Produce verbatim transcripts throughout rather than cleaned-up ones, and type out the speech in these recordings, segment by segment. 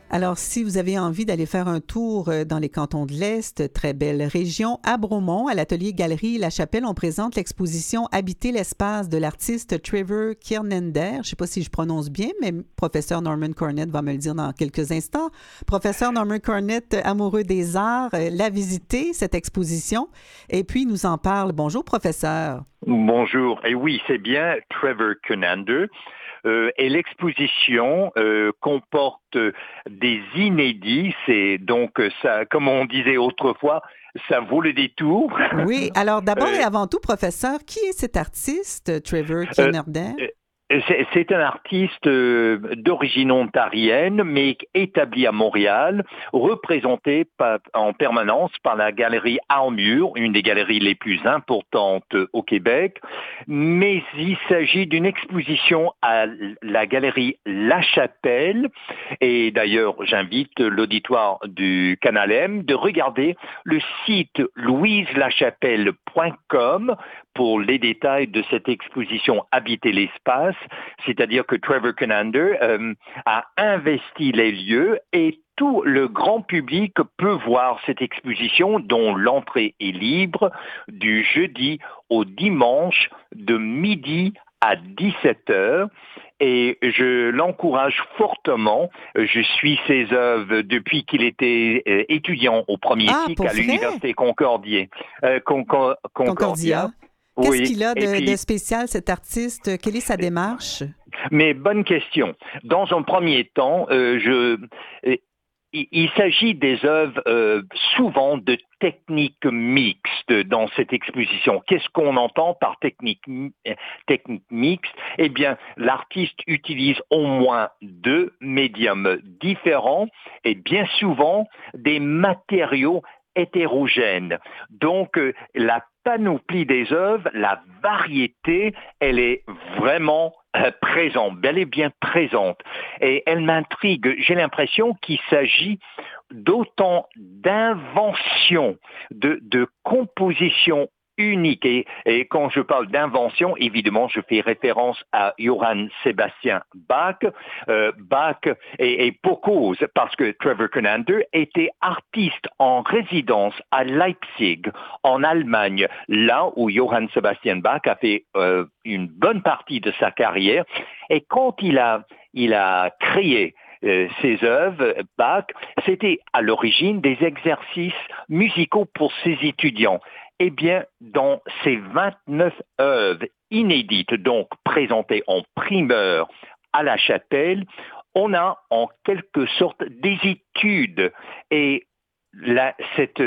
Alors, si vous avez envie d'aller faire un tour euh, dans les cantons de l'Est, très belle région, à Bromont, à l'atelier Galerie La Chapelle, on présente l'exposition Habiter l'espace de l'artiste Trevor Kiernander. Je ne sais pas si je prononce bien, mais professeur Norman Cornett va me le dire dans quelques instants. Professeur Norman Cornett, amoureux des arts, euh, l'a visité, cette exposition, et puis il nous en parle. Bonjour, professeur. Bonjour. Et oui, c'est bien Trevor Kiernander. Euh, et l'exposition euh, comporte des inédits. C'est donc ça, comme on disait autrefois, ça vaut le détour. Oui. Alors, d'abord euh, et avant tout, professeur, qui est cet artiste, Trevor euh, Kiernander? C'est, c'est un artiste euh, d'origine ontarienne, mais établi à Montréal, représenté par, en permanence par la galerie Armure, une des galeries les plus importantes au Québec. Mais il s'agit d'une exposition à la galerie La Chapelle. Et d'ailleurs, j'invite l'auditoire du Canal M de regarder le site louise lachapelle point com pour les détails de cette exposition Habiter l'espace, c'est-à-dire que Trevor Kiernander euh, a investi les lieux et tout le grand public peut voir cette exposition dont l'entrée est libre du jeudi au dimanche de midi à dix-sept heures. Et je l'encourage fortement. Je suis ses œuvres depuis qu'il était euh, étudiant au premier Ah, cycle pour à vrai? l'université Concordia. Euh, Concor- Concordia. Concordia. Qu'est-ce Oui. qu'il a Et de, de puis, spécial, cet artiste? Quelle est sa démarche? mais bonne question. Dans un premier temps, euh, je, euh, il, il s'agit des œuvres euh, souvent de techniques mixtes dans cette exposition. Qu'est-ce qu'on entend par technique, technique mixte? Eh bien, l'artiste utilise au moins deux médiums différents et bien souvent des matériaux hétérogènes. Donc, euh, la panoplie des œuvres, la variété, elle est vraiment euh, présente, bel et bien présente. Et elle m'intrigue. J'ai l'impression qu'il s'agit d'autant d'inventions, de, de compositions unique. Et, et quand je parle d'invention, évidemment, je fais référence à Johann Sebastian Bach. Euh, Bach, et, et pour cause, parce que Trevor Kiernander était artiste en résidence à Leipzig, en Allemagne, là où Johann Sebastian Bach a fait euh, une bonne partie de sa carrière. Et quand il a, il a créé Euh, ses œuvres, Bach, c'était à l'origine des exercices musicaux pour ses étudiants. Eh bien, dans ces vingt-neuf œuvres inédites, donc présentées en primeur à la Chapelle, on a en quelque sorte des études et la, cette,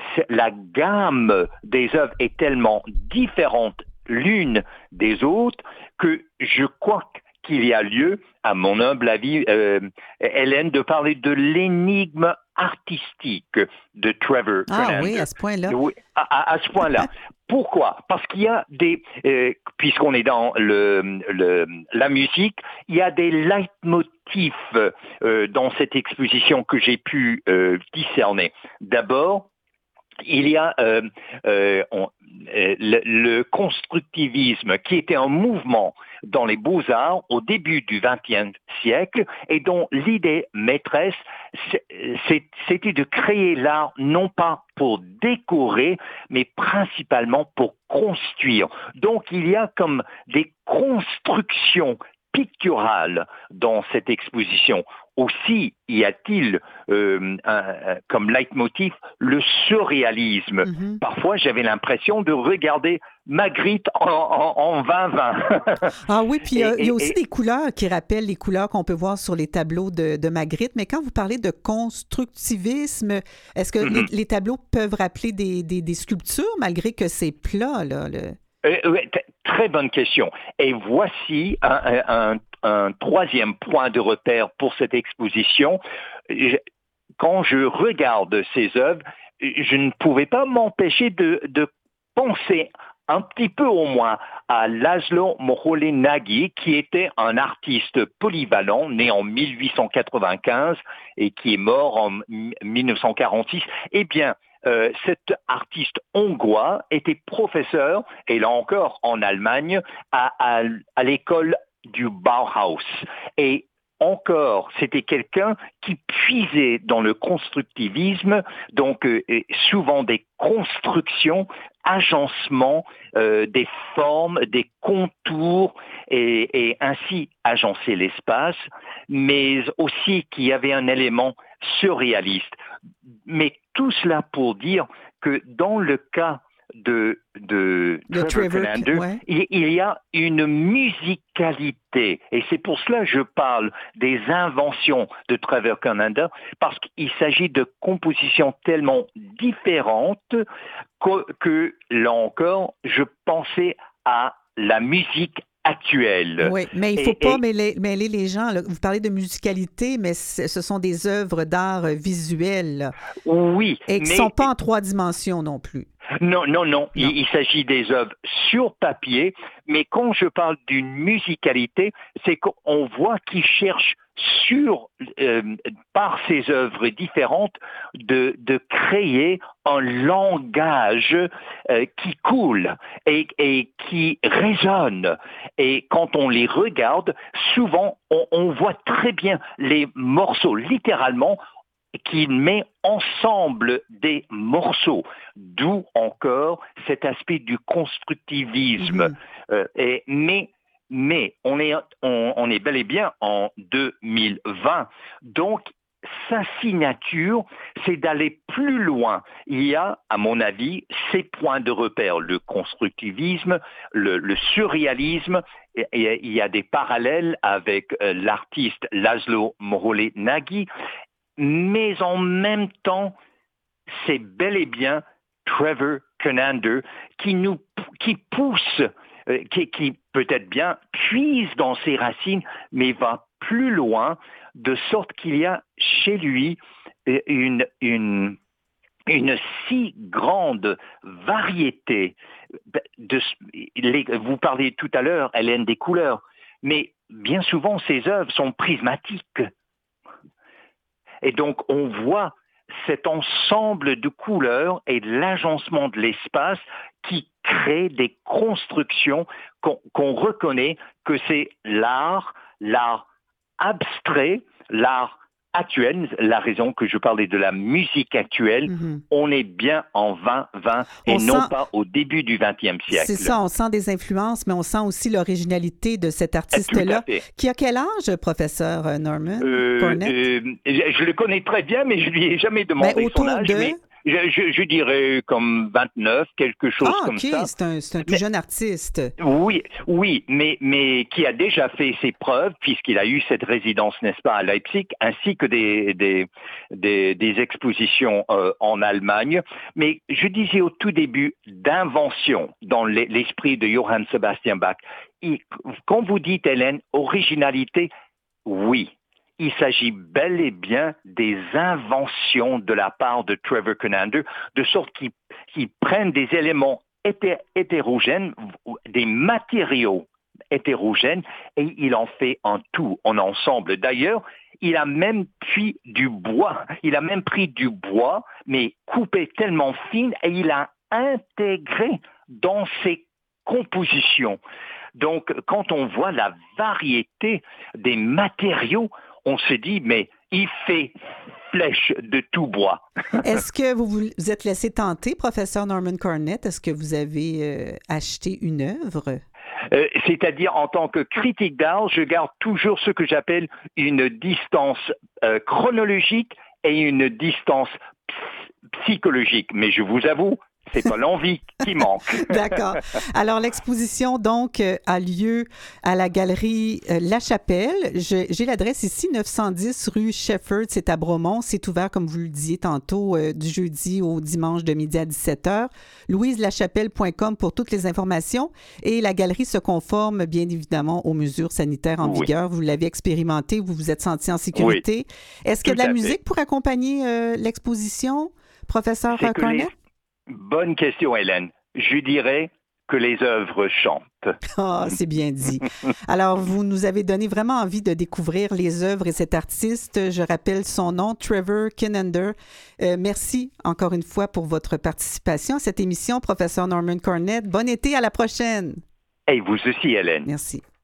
la gamme des œuvres est tellement différente l'une des autres que je crois que qu'il y a lieu, à mon humble avis, euh, Hélène, de parler de l'énigme artistique de Trevor Ah Kiernander. oui, à ce point-là. Oui, à, à, à ce point-là. Pourquoi? Parce qu'il y a des, euh, puisqu'on est dans le, le, la musique, il y a des leitmotifs euh, dans cette exposition que j'ai pu euh, discerner. D'abord, il y a euh, euh, on, euh, le, le constructivisme qui était un mouvement dans les beaux-arts au début du vingtième siècle et dont l'idée maîtresse, c'était de créer l'art non pas pour décorer, mais principalement pour construire. Donc il y a comme des constructions picturales dans cette exposition. Aussi, y a-t-il euh, un, un, comme leitmotiv le surréalisme. Mm-hmm. Parfois, j'avais l'impression de regarder Magritte en, en, en vingt vingt. Ah oui, puis euh, il y a aussi et, des couleurs qui rappellent les couleurs qu'on peut voir sur les tableaux de, de Magritte. Mais quand vous parlez de constructivisme, est-ce que mm-hmm. les, les tableaux peuvent rappeler des, des, des sculptures malgré que c'est plat, là? Le... Euh, ouais, t- très bonne question. Et voici un, un, un troisième point de repère pour cette exposition. Je, quand je regarde ces œuvres, je ne pouvais pas m'empêcher de, de penser un petit peu au moins à Laszlo Moholy-Nagy, qui était un artiste polyvalent, né en mille huit cent quatre-vingt-quinze et qui est mort en mille neuf cent quarante-six. Eh bien, Euh, cet artiste hongrois était professeur, et là encore en Allemagne, à, à, à l'école du Bauhaus. Et encore, c'était quelqu'un qui puisait dans le constructivisme, donc euh, souvent des constructions, agencements, euh, des formes, des contours, et, et ainsi agencer l'espace, mais aussi qu'il y avait un élément surréaliste. Mais tout cela pour dire que dans le cas de, de, de Trevor Conander, ouais. il, il y a une musicalité. Et c'est pour cela que je parle des inventions de Trevor Conander, parce qu'il s'agit de compositions tellement différentes que, que là encore, je pensais à la musique actuelle. Oui, mais il ne faut et, pas et... mêler, mêler les gens. Là. Vous parlez de musicalité, mais ce sont des œuvres d'art visuel. Oui. Et qui ne mais... sont pas en trois dimensions non plus. Non, non, non. non. Il, il s'agit des œuvres sur papier, mais quand je parle d'une musicalité, c'est qu'on voit qu'il cherche sur, euh, par ces œuvres différentes, de, de créer un langage euh, qui coule et, et qui résonne. Et quand on les regarde, souvent, on, on voit très bien les morceaux, littéralement, qui met ensemble des morceaux, d'où encore cet aspect du constructivisme. Mmh. Euh, et, mais mais on est, on, on est bel et bien en deux mille vingt, donc sa signature, c'est d'aller plus loin. Il y a, à mon avis, ces points de repère, le constructivisme, le, le surréalisme, et, et il y a des parallèles avec euh, l'artiste Laszlo Moholy-Nagy, mais en même temps, c'est bel et bien Trevor Conander qui nous qui pousse, euh, qui, qui peut-être bien puise dans ses racines, mais va plus loin, de sorte qu'il y a chez lui une, une, une si grande variété. De, les, vous parliez tout à l'heure, Hélène, des couleurs, mais bien souvent, ces œuvres sont prismatiques. Et donc, on voit cet ensemble de couleurs et de l'agencement de l'espace qui crée des constructions qu'on, qu'on reconnaît que c'est l'art, l'art abstrait, l'art actuel, la raison que je parlais de la musique actuelle, mm-hmm. On est bien en vingt vingt et on non sent... pas au début du vingtième siècle. C'est ça, on sent des influences, mais on sent aussi l'originalité de cet artiste-là. Qui a quel âge, professeur Norman euh, Cornett? Euh, je le connais très bien, mais je lui ai jamais demandé ben, son âge. De... Mais... Je, je, je dirais comme vingt-neuf, quelque chose ah, comme okay. ça. C'est un, c'est un tout mais, jeune artiste. Oui, oui, mais, mais qui a déjà fait ses preuves, puisqu'il a eu cette résidence, n'est-ce pas, à Leipzig, ainsi que des, des, des, des expositions euh, en Allemagne. Mais je disais au tout début d'invention dans l'esprit de Johann Sebastian Bach. Et quand vous dites, Hélène, originalité, oui. Il s'agit bel et bien des inventions de la part de Trevor Conander, de sorte qu'ils, qu'ils prennent des éléments hété- hétérogènes, des matériaux hétérogènes, et il en fait un tout, en ensemble. D'ailleurs, il a même pris du bois, il a même pris du bois, mais coupé tellement fine, et il a intégré dans ses compositions. Donc, quand on voit la variété des matériaux, on se dit, mais il fait flèche de tout bois. Est-ce que vous vous êtes laissé tenter, professeur Norman Cornett? Est-ce que vous avez euh, acheté une œuvre? Euh, c'est-à-dire, en tant que critique d'art, je garde toujours ce que j'appelle une distance euh, chronologique et une distance ps- psychologique. Mais je vous avoue, c'est pas l'envie qui manque. D'accord. Alors, l'exposition, donc, euh, a lieu à la galerie euh, La Chapelle. Je, j'ai l'adresse ici, neuf cent dix rue Shefford, c'est à Bromont. C'est ouvert, comme vous le disiez tantôt, euh, du jeudi au dimanche de midi à dix-sept heures. louise lachapelle point com pour toutes les informations. Et la galerie se conforme, bien évidemment, aux mesures sanitaires en oui. vigueur. Vous l'avez expérimenté, vous vous êtes senti en sécurité. Oui. Est-ce qu'il y a de la musique fait. pour accompagner euh, l'exposition, professeur Cornett? Bonne question, Hélène. Je dirais que les œuvres chantent. Ah, oh, c'est bien dit. Alors, vous nous avez donné vraiment envie de découvrir les œuvres et cet artiste. Je rappelle son nom, Trevor Conander. Euh, merci encore une fois pour votre participation à cette émission, professeur Norman Cornett. Bon été, à la prochaine. Et vous aussi, Hélène. Merci.